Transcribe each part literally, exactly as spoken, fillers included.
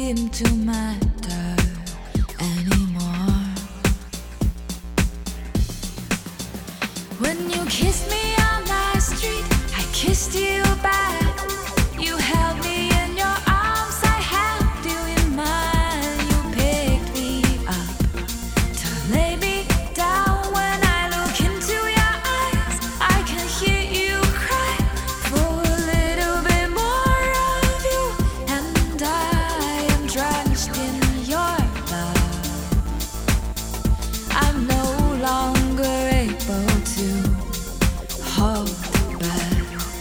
seem to matter anymore. When you kissed me on the street, I kissed you back. You held me in your arms, I held you in mine. You picked me up to lay me down. When I look into your eyes, I can hear you cry for a little bit more of you, and I am drenched in your love. I'm no longer able to hold back.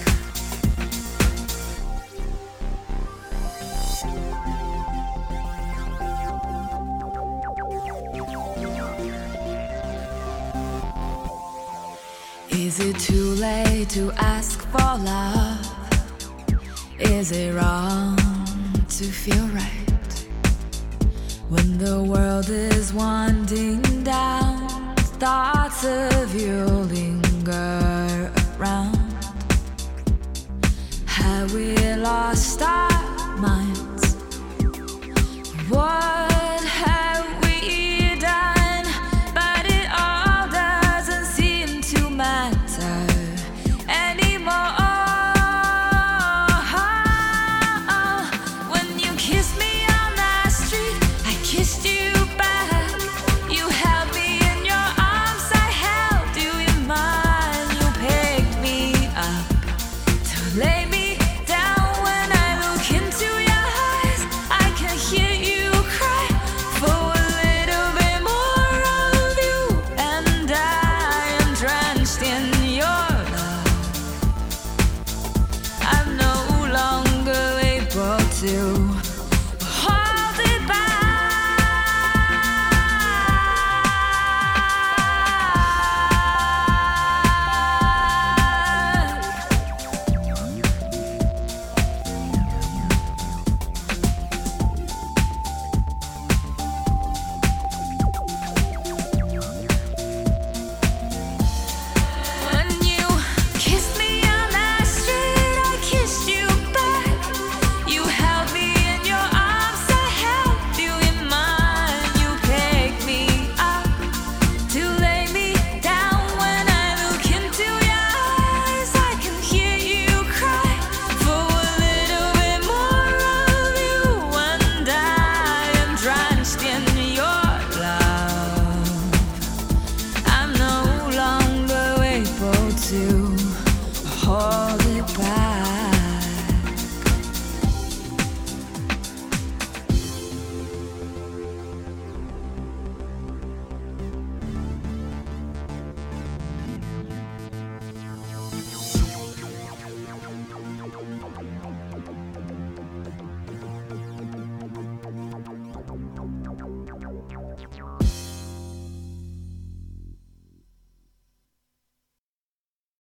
Is it too late to ask for love? Is it wrong to feel right? When the world is winding down, thoughts of you linger around. Have we lost our minds? What have we done? But it all doesn't seem to matter anymore. When you kissed me on the street, I kissed you back. You held me in your arms, I held you in mine. You picked me up to lay me down. When I look into your eyes, I can hear you cry for a little bit more of you, and I am drenched in your love. I'm no longer able to